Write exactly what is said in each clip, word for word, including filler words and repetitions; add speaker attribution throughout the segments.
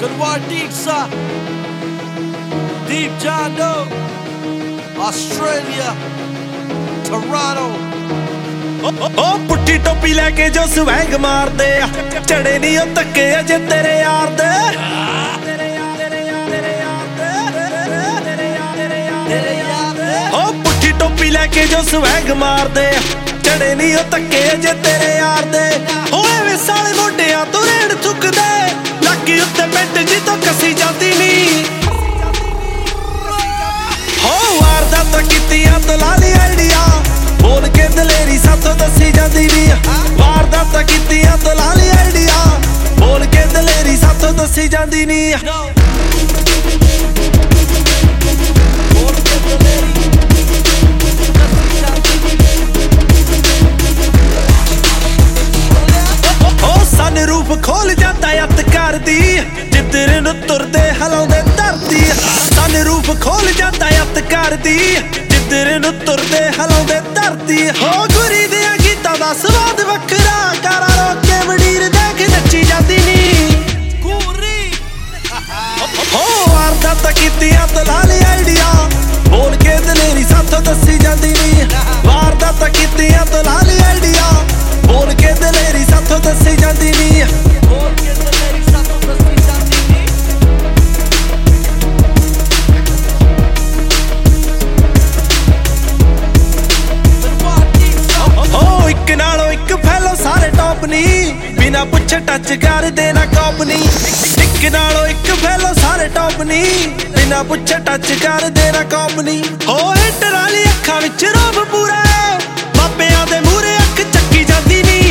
Speaker 1: Gwaarditsa, Deep Jando, Australia, Toronto.
Speaker 2: ਉਹ ਪੁੱਟੀ ਟੋਪੀ ਲੈ ਕੇ ਜੋ ਸਵੈਗ ਮਾਰਦੇ ਆ ਚੜੇ ਨਹੀਂ ਉਹ ਧੱਕੇ ਅਜੇ ਤੇਰੇ ਯਾਰ ਦੇ ਉਹ ਪੁੱਟੀ ਟੋਪੀ ਲੈ ਕੇ ਜੋ ਸਵੈਗ ਮਾਰਦੇ ਆ ਚੜੇ ਨਹੀਂ ਉਹ ਧੱਕੇ ਅਜੇ ਤੇਰੇ ਯਾਰ ਦੇ ਹੋਏ ਵੇ ਸਾਲੇ ਮੋਢਿਆਂ ਤੋਂ ਰੇੜ ਚੁੱਕਦੇ ਲੱਕੀ ਉੱਤੇ ਪੈਂਟ ਜੀ ਤੋਂ ਕੱਸੀ ਜਾਂਦੀ ਨਹੀਂ ਹੋ ਵਾਰਦਾਤਾਂ ਕੀਤੀਆਂ ਤੋਂ ਲਾਲੀ ਆਈਡੀਆ ਬੋਲ ਕੇ ਦਲੇਰੀ ਸਾਥੋਂ ਦੱਸੀ ਜਾਂਦੀ ਵੀ ਵਾਰਦਾਤਾਂ ਕੀਤੀਆਂ ਤੋਂ ਲਾਲੀ ਆਈਡੀਆ ਬੋਲ ਕੇ ਦਲੇਰੀ ਸਾਥੋਂ ਦੱਸੀ ਜਾਂਦੀ ਨਹੀਂ ਉਹ ਸਨ ਰੂਪ ਖੋਲ ਜਾਂਦਾ ਅੱਤ ਕਰਦੀ ਜਿੱਧਰ ਨੂੰ ਤੁਰਦੇ ਹਲਾਉਂਦੇ ਧਰਤੀ ਸਨ ਰੂਪ ਖੋਲ ਜਾਂਦਾ ਅੱਤ ਕਰਦੀ ਜਿੱਧਰ ਨੂੰ ਤੁਰਦੇ ਹਲਾਉਂਦੇ ਧਰਤੀ ਹੋ ਗੁਰੀ ਦੇ ਗੀਤਾਂ ਦਾ ਸਵਾਦ ਵੱਖਰਾ ਕਾਰਾ ਰੋਕ ਕੇ ਵਡੀਰ ਦੇਖ ਨੱਚੀ ਜਾਂਦੀ ਨੀ ਗੁਰੀ ਹੋ ਵਾਰਦਾਤਾਂ ਕੀਤੀਆਂ ਤੋਂ ਲਾਲੀ ਆਈਡੀਆ ਬੋਲ ਕੇ ਦਲੇਰੀ ਸਾਥੋਂ ਦੱਸੀ ਜਾਂਦੀ ਨੀ ਵਾਰਦਾਤਾਂ ਕੀਤੀਆਂ ਤੋਂ ਲਾਲੀ ਆਈਡੀਆ ਬੋਲ ਕੇ ਦਲੇਰੀ ਸਾਥੋਂ ਦੱਸੀ ਜਾਂਦੀ ਨੀ
Speaker 1: ਬੋਲ ਕੇ ਦਲੇਰੀ ਸਾਥੋਂ ਦੱਸੀ ਜਾਂਦੀ ਨੀ
Speaker 2: ਹੋ ਇੱਕ ਨਾਲੋਂ ਇੱਕ ਫੈਲੋ ਸਾਰੇ ਟੌਪ ਨਹੀਂ ਬਿਨਾ ਪੁੱਛੇ ਟੱਚ ਕਰਦੇ ਨਾ ਕਾਪ ਨਹੀਂ ਇੱਕ ਨਾਲੋਂ ਇੱਕ ਫੈਲੋ ਸਾਰੇ ਟੌਪ ਨਹੀਂ ਬਿਨਾ ਪੁੱਛੇ ਟੱਚ ਕਰਦੇ ਨਾ ਕਾਪ ਨਹੀਂ ਹੋ ਹਿੱਟਰ ਵਾਲੀ ਅੱਖਾਂ ਵਿੱਚ ਰੋਬ ਪੂਰਾ ਬਾਬਿਆਂ ਦੇ ਮੂਹਰੇ ਅੱਖ ਚੱਕੀ ਜਾਂਦੀ ਨੀ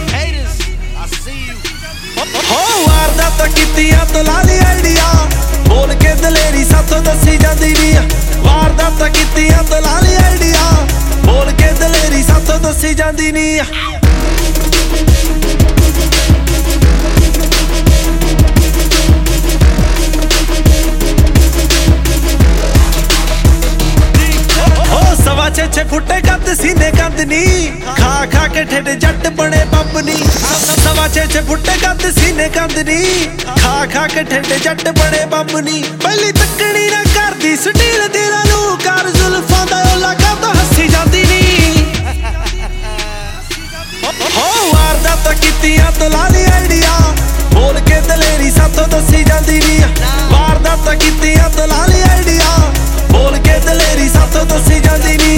Speaker 2: ਹੋ ਵਾਰਦਾਤਾਂ ਕੀਤੀਆਂ ਤੋਂ ਲਾਲੀ ਆਈਡੀਆ ਬੋਲ ਕੇ ਦਲੇਰੀ ਸਾਥੋਂ ਦੱਸੀ ਜਾਂਦੀ ਨੀ ਵਾਰਦਾਤਾਂ ਕੀਤੀਆਂ ਤੋਂ ਲਾਲੀ ਆਈਡੀਆ ਬੋਲ ਕੇ ਦਲੇਰੀ ਸਾਥੋਂ ਦੱਸੀ ਜਾਂਦੀ ਨੀ ਸਵਾ ਛੇ ਛੇ ਫੁੱਟੇ ਕੰਦ ਸੀਨੇ ਕੰਦ ਨੀ ਖਾ ਖਾ ਕੇ ਠੇਡ ਜੱਟ ਬਣੇ ਬੰਬ ਨੀ ਸਵਾ ਛੇ ਛੇ ਫੁੱਟੇ ਕੰਦ ਸੀਨੇ ਕੰਦ ਨੀ ਖਾ ਖਾ ਕੇ ਠੇਡ ਜੱਟ ਬਣੇ ਬੰਬ ਨੀ ਪਹਿਲੀ ਤੱਕਣੀ ਨਾ ਕਰਦੀ ਸਟੀਲ ਦਿਲਾਂ ਨੂੰ ਕਰ ਜ਼ੁਲਫਾਂ ਦਾ ਓਲਾ ਕਾ ਤੋਂ ਹੱਸੀ ਜਾਂਦੀ ਨੀ ਹੋ ਵਾਰਦਾਤਾਂ ਕੀਤੀਆਂ ਤੋਂ ਲਾਲੀ ਆਈਡੀਆ ਬੋਲ ਕੇ ਦਲੇਰੀ ਸਾਥੋਂ ਦੱਸੀ ਜਾਂਦੀ ਨੀ ਵਾਰਦਾਤਾਂ ਕੀਤੀਆਂ ਤੋਂ ਲਾਲੀ ਆਈਡੀਆ ਬੋਲ ਕੇ ਦਲੇਰੀ ਸਾਥੋਂ ਦੱਸੀ ਜਾਂਦੀ ਨੀ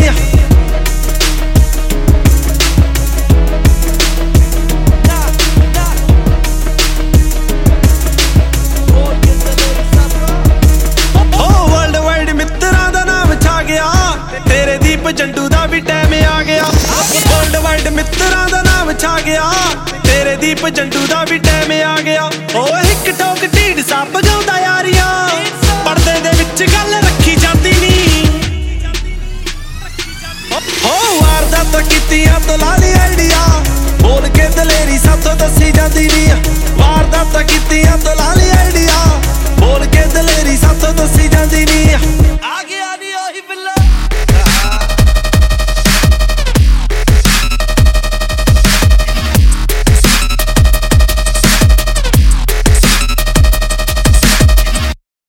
Speaker 2: ਹੋ ਵਰਲਡ ਵਾਈਡ ਮਿੱਤਰਾਂ ਦਾ ਨਾਮ ਛਾ ਗਿਆ ਤੇਰੇ ਦੀਪ ਜੰਡੂ ਦਾ ਵੀ ਟਾਈਮ ਆ ਗਿਆ ਵਰਲਡ ਵਾਈਡ ਮਿੱਤਰਾਂ ਦਾ ਨਾਮ ਛਾ ਗਿਆ ਤੇਰੇ ਦੀਪ ਜੰਡੂ ਦਾ ਵੀ ਟਾਈਮ ਆ ਗਿਆ ਓ ਹਿੱਕ ਟੋਕ ਢੀਡ ਸੱਪ ਗਾਉਂਦਾ ਯਾਰੀਆਂ ਪਰਦੇ ਦੇ ਵਿੱਚ ਗੱਲ ਰੱਖੀ ਜਾਂਦੀ ਨੀ ਹੋ ਵਾਰਦਾਤਾਂ ਕੀਤੀਆਂ ਤੋਂ ਲਾਲੀ ਆਈਡੀਆ ਬੋਲ ਕੇ ਦਲੇਰੀ ਸਾਥੋਂ ਦੱਸੀ ਜਾਂਦੀ ਨੀ ਵਾਰਦਾਤਾਂ ਕੀਤੀਆਂ ਤੋਂ ਲਾਲੀ ਆਈਡੀਆ ਬੋਲ ਕੇ ਦਲੇਰੀ ਸਾਥੋਂ ਦੱਸੀ ਜਾਂਦੀ ਨੀ